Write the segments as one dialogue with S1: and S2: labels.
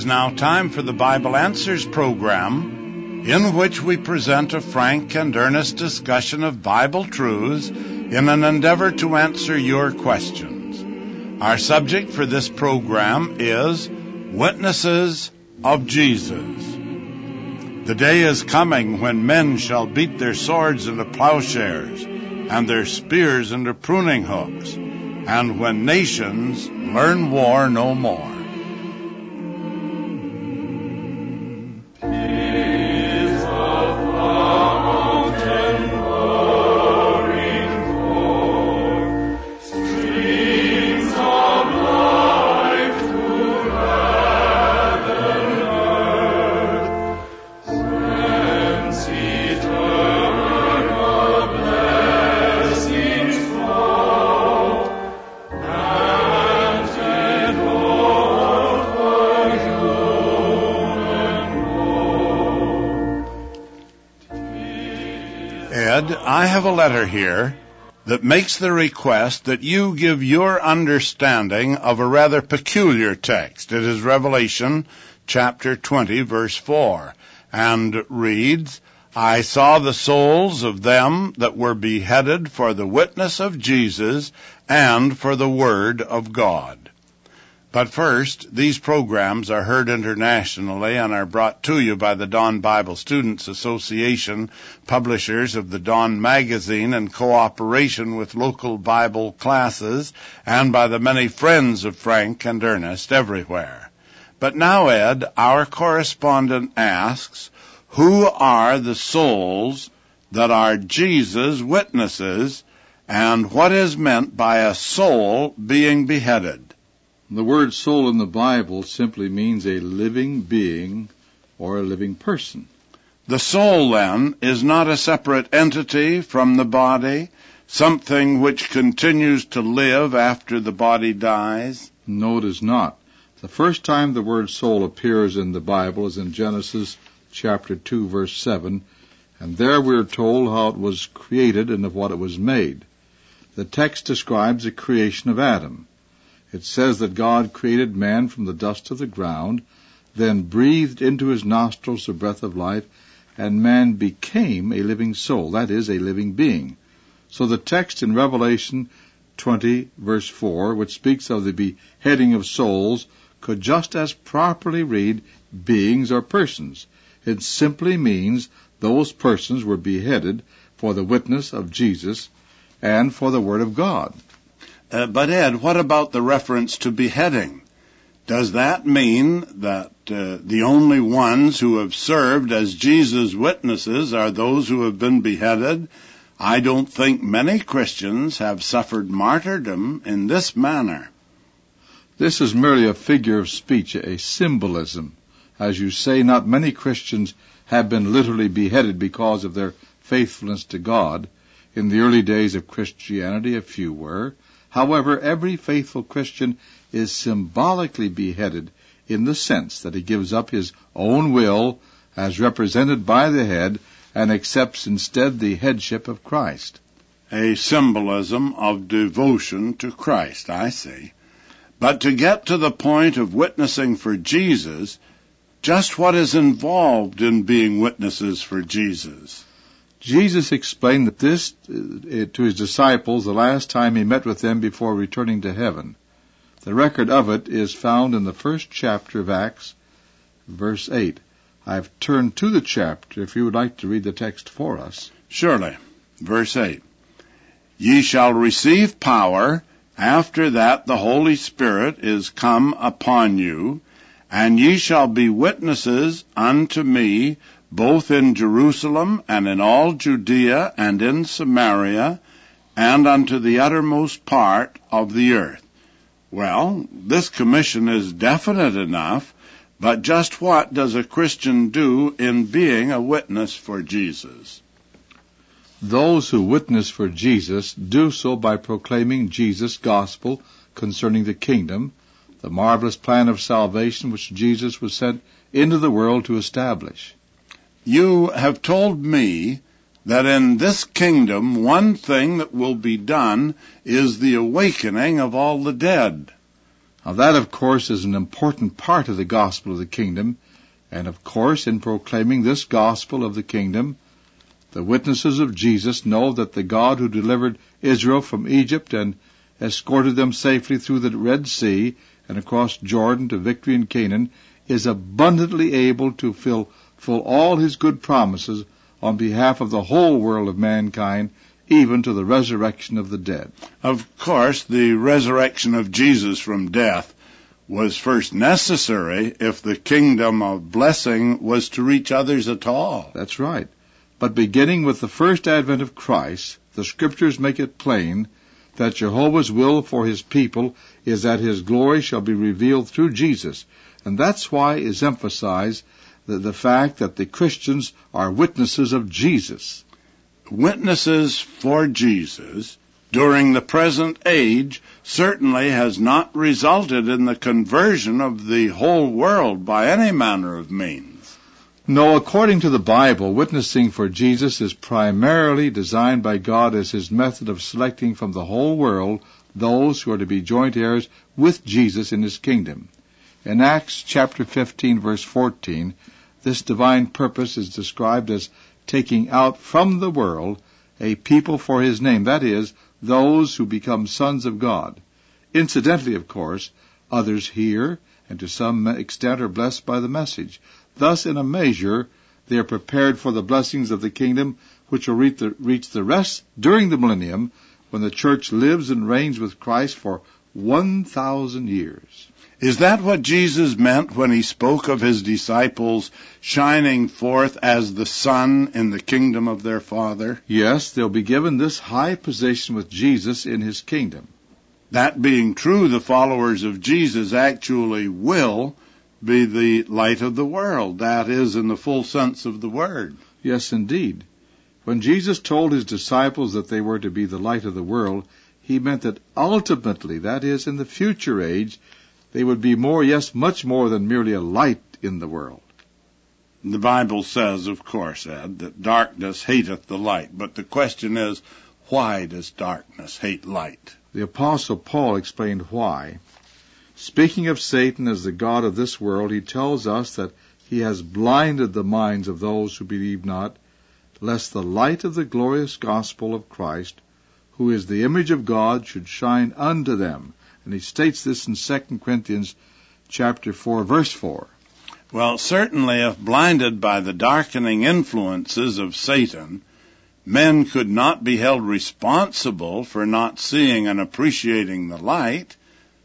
S1: is now time for the Bible Answers program, in which we present a frank and earnest discussion of Bible truths in an endeavor to answer your questions. Our subject for this program is Witnesses of Jesus. The day is coming when men shall beat their swords into plowshares and their spears into pruning hooks, and when nations learn war no more. I have a letter here that makes the request that you give your understanding of a rather peculiar text. It is Revelation chapter 20, verse 4, and reads, I saw the souls of them that were beheaded for the witness of Jesus and for the word of God. But first, these programs are heard internationally and are brought to you by the Dawn Bible Students Association, publishers of the Dawn magazine, in cooperation with local Bible classes, and by the many friends of Frank and Ernest everywhere. But now, Ed, our correspondent asks, who are the souls that are Jesus' witnesses, and what is meant by a soul being beheaded?
S2: The word soul in the Bible simply means a living being or a living person.
S1: The soul, then, is not a separate entity from the body, something which continues to live after the body dies?
S2: No, it is not. The first time the word soul appears in the Bible is in Genesis chapter 2, verse 7, and there we are told how it was created and of what it was made. The text describes the creation of Adam. It says that God created man from the dust of the ground, then breathed into his nostrils the breath of life, and man became a living soul, that is, a living being. So the text in Revelation 20, verse 4, which speaks of the beheading of souls, could just as properly read beings or persons. It simply means those persons were beheaded for the witness of Jesus and for the Word of God.
S1: But Ed, what about the reference to beheading? Does that mean that the only ones who have served as Jesus' witnesses are those who have been beheaded? I don't think many Christians have suffered martyrdom in this manner.
S2: This is merely a figure of speech, a symbolism. As you say, not many Christians have been literally beheaded because of their faithfulness to God. In the early days of Christianity, a few were. However, every faithful Christian is symbolically beheaded in the sense that he gives up his own will as represented by the head and accepts instead the headship of Christ.
S1: A symbolism of devotion to Christ, I see. But to get to the point of witnessing for Jesus, just what is involved in being witnesses for Jesus?
S2: Jesus explained this to his disciples the last time he met with them before returning to heaven. The record of it is found in the first chapter of Acts, verse 8. I've turned to the chapter if you would like to read the text for us.
S1: Surely. Verse 8. Ye shall receive power, after that the Holy Spirit is come upon you, and ye shall be witnesses unto me, both in Jerusalem and in all Judea and in Samaria, and unto the uttermost part of the earth. Well, this commission is definite enough, but just what does a Christian do in being a witness for Jesus?
S2: Those who witness for Jesus do so by proclaiming Jesus' gospel concerning the kingdom, the marvelous plan of salvation which Jesus was sent into the world to establish.
S1: You have told me that in this kingdom one thing that will be done is the awakening of all the dead.
S2: Now that, of course, is an important part of the gospel of the kingdom, and of course, in proclaiming this gospel of the kingdom, the witnesses of Jesus know that the God who delivered Israel from Egypt and escorted them safely through the Red Sea and across Jordan to victory in Canaan is abundantly able to fulfill all his good promises on behalf of the whole world of mankind, even to the resurrection of the dead.
S1: Of course, the resurrection of Jesus from death was first necessary if the kingdom of blessing was to reach others at all.
S2: That's right. But beginning with the first advent of Christ, the Scriptures make it plain that Jehovah's will for his people is that his glory shall be revealed through Jesus. And that's why is emphasized the fact that the Christians are witnesses of Jesus.
S1: Witnesses for Jesus during the present age certainly has not resulted in the conversion of the whole world by any manner of means.
S2: No, according to the Bible, witnessing for Jesus is primarily designed by God as his method of selecting from the whole world those who are to be joint heirs with Jesus in his kingdom. In Acts chapter 15, verse 14, this divine purpose is described as taking out from the world a people for his name, that is, those who become sons of God. Incidentally, of course, others hear and to some extent are blessed by the message. Thus, in a measure, they are prepared for the blessings of the kingdom, which will reach the rest during the millennium, when the church lives and reigns with Christ for 1,000 years.
S1: Is that what Jesus meant when he spoke of his disciples shining forth as the sun in the kingdom of their Father?
S2: Yes, they'll be given this high position with Jesus in his kingdom.
S1: That being true, the followers of Jesus actually will be the light of the world. That is, in the full sense of the word.
S2: Yes, indeed. When Jesus told his disciples that they were to be the light of the world, he meant that ultimately, that is, in the future age, they would be more, yes, much more than merely a light in the world.
S1: The Bible says, of course, Ed, that darkness hateth the light. But the question is, why does darkness hate light?
S2: The Apostle Paul explained why. Speaking of Satan as the god of this world, he tells us that he has blinded the minds of those who believe not, lest the light of the glorious gospel of Christ, who is the image of God, should shine unto them. And he states this in 2 Corinthians chapter 4, verse 4.
S1: Well, certainly if blinded by the darkening influences of Satan, men could not be held responsible for not seeing and appreciating the light.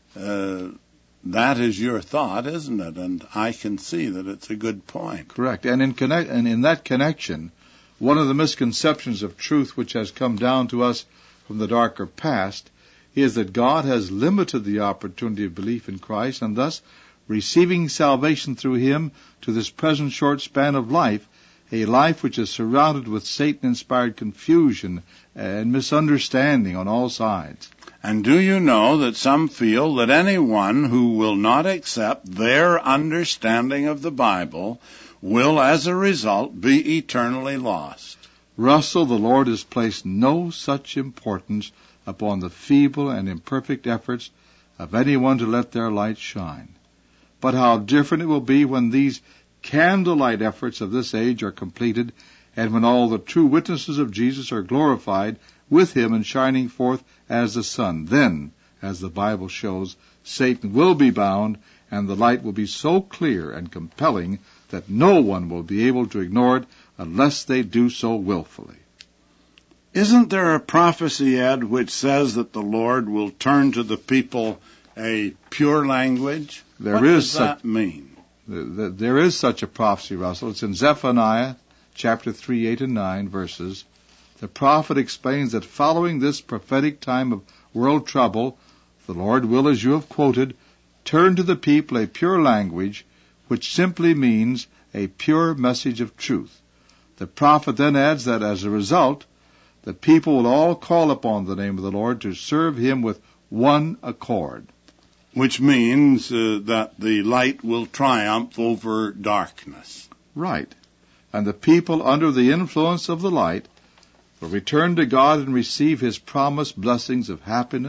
S1: That is your thought, isn't it? And I can see that it's a good point.
S2: Correct. And in that connection, one of the misconceptions of truth which has come down to us from the darker past is that God has limited the opportunity of belief in Christ, and thus receiving salvation through him to this present short span of life, a life which is surrounded with Satan-inspired confusion and misunderstanding on all sides.
S1: And do you know that some feel that anyone who will not accept their understanding of the Bible will, as a result, be eternally lost?
S2: Russell, the Lord has placed no such importance upon the feeble and imperfect efforts of anyone to let their light shine. But how different it will be when these candlelight efforts of this age are completed, and when all the true witnesses of Jesus are glorified with him and shining forth as the sun. Then, as the Bible shows, Satan will be bound, and the light will be so clear and compelling that no one will be able to ignore it unless they do so willfully.
S1: Isn't there a prophecy, Ed, which says that the Lord will turn to the people a pure language? What does that mean?
S2: There is such a prophecy, Russell. It's in Zephaniah chapter 3, 8 and 9 verses. The prophet explains that following this prophetic time of world trouble, the Lord will, as you have quoted, turn to the people a pure language, which simply means a pure message of truth. The prophet then adds that as a result, the people will all call upon the name of the Lord to serve him with one accord.
S1: Which means that the light will triumph over darkness.
S2: Right. And the people under the influence of the light will return to God and receive his promised blessings of happiness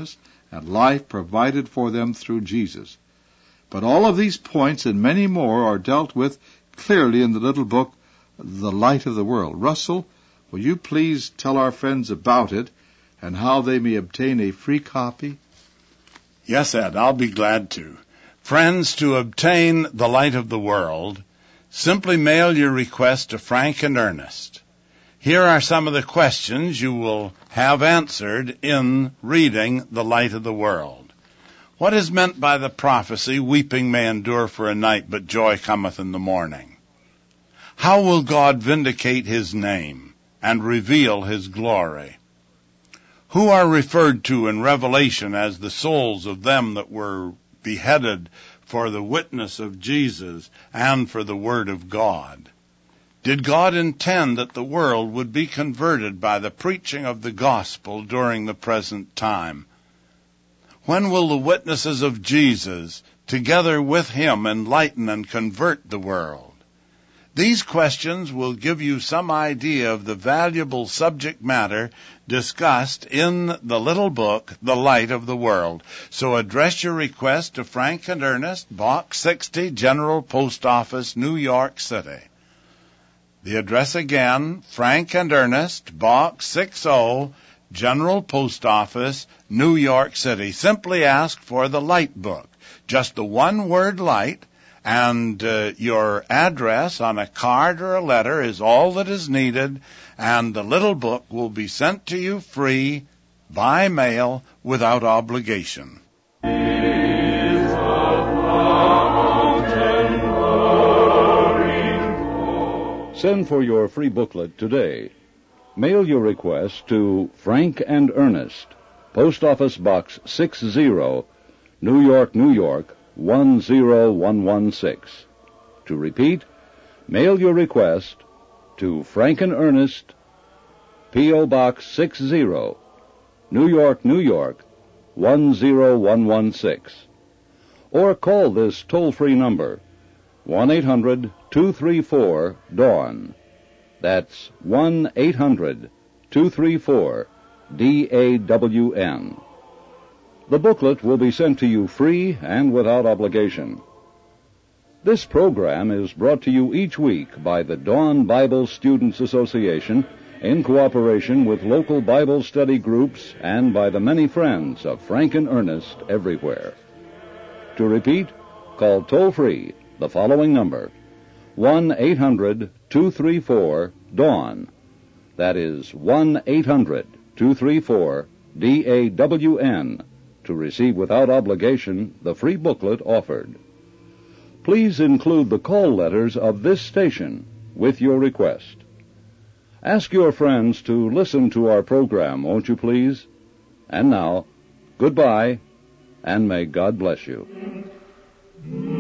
S2: and life provided for them through Jesus. But all of these points and many more are dealt with clearly in the little book, The Light of the World. Russell, will you please tell our friends about it and how they may obtain a free copy?
S1: Yes, Ed, I'll be glad to. Friends, to obtain The Light of the World, simply mail your request to Frank and Ernest. Here are some of the questions you will have answered in reading The Light of the World. What is meant by the prophecy, weeping may endure for a night, but joy cometh in the morning? How will God vindicate his name and reveal his glory? Who are referred to in Revelation as the souls of them that were beheaded for the witness of Jesus and for the Word of God? Did God intend that the world would be converted by the preaching of the gospel during the present time? When will the witnesses of Jesus, together with him, enlighten and convert the world? These questions will give you some idea of the valuable subject matter discussed in the little book, The Light of the World. So address your request to Frank and Ernest, Box 60, General Post Office, New York City. The address again, Frank and Ernest, Box 60, General Post Office, New York City. Simply ask for the Light book. Just the one word Light, and your address on a card or a letter is all that is needed, and the little book will be sent to you free by mail without obligation.
S3: Send for your free booklet today. Mail your request to Frank and Ernest, Post Office Box 60, New York, New York, 10116. To repeat, mail your request to Frank and Ernest, P.O. Box 60, New York, New York, 10116. Or call this toll-free number, 1-800-234-DAWN. That's 1-800-234-DAWN. The booklet will be sent to you free and without obligation. This program is brought to you each week by the Dawn Bible Students Association in cooperation with local Bible study groups and by the many friends of Frank and Ernest everywhere. To repeat, call toll-free the following number, 1-800-234-DAWN. That is 1-800-234-DAWN to receive without obligation the free booklet offered. Please include the call letters of this station with your request. Ask your friends to listen to our program, won't you please? And now, goodbye, and may God bless you.